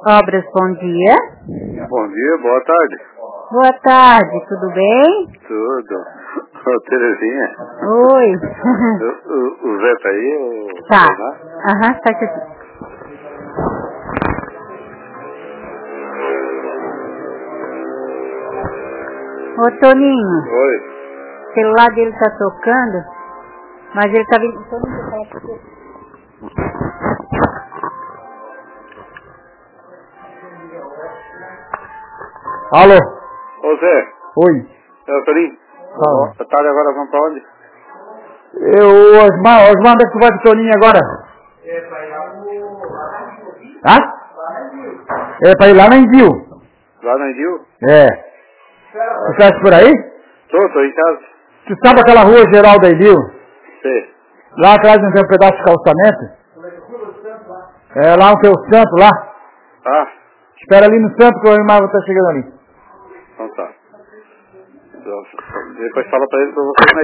Obras, bom dia. Bom dia, boa tarde. Boa tarde, tudo bem? Tudo. Ô, Terezinha. Oi. O Zé tá aí? Tá. Renato? Tá aqui. Ô, Toninho. Oi. O celular dele tá tocando, mas ele tá vindo... Toninho, eu vou falar com você. Alô? Ô, Zé. Oi. É o Toninho? Fala. Boa tarde, agora vamos pra onde? Osmar, onde é que tu vai com o Toninho agora? Hã? É pra ir lá na Indil. Lá no Indil? É. Tu estás por aí? Tô em casa. Tu sabe aquela rua geral da Indil? Sei. Lá atrás não tem um pedaço de calçamento? É, lá no teu santo lá. Ah, Espera ali no santo que o irmão tá chegando ali. então tá. Depois fala pra ele pra você, né?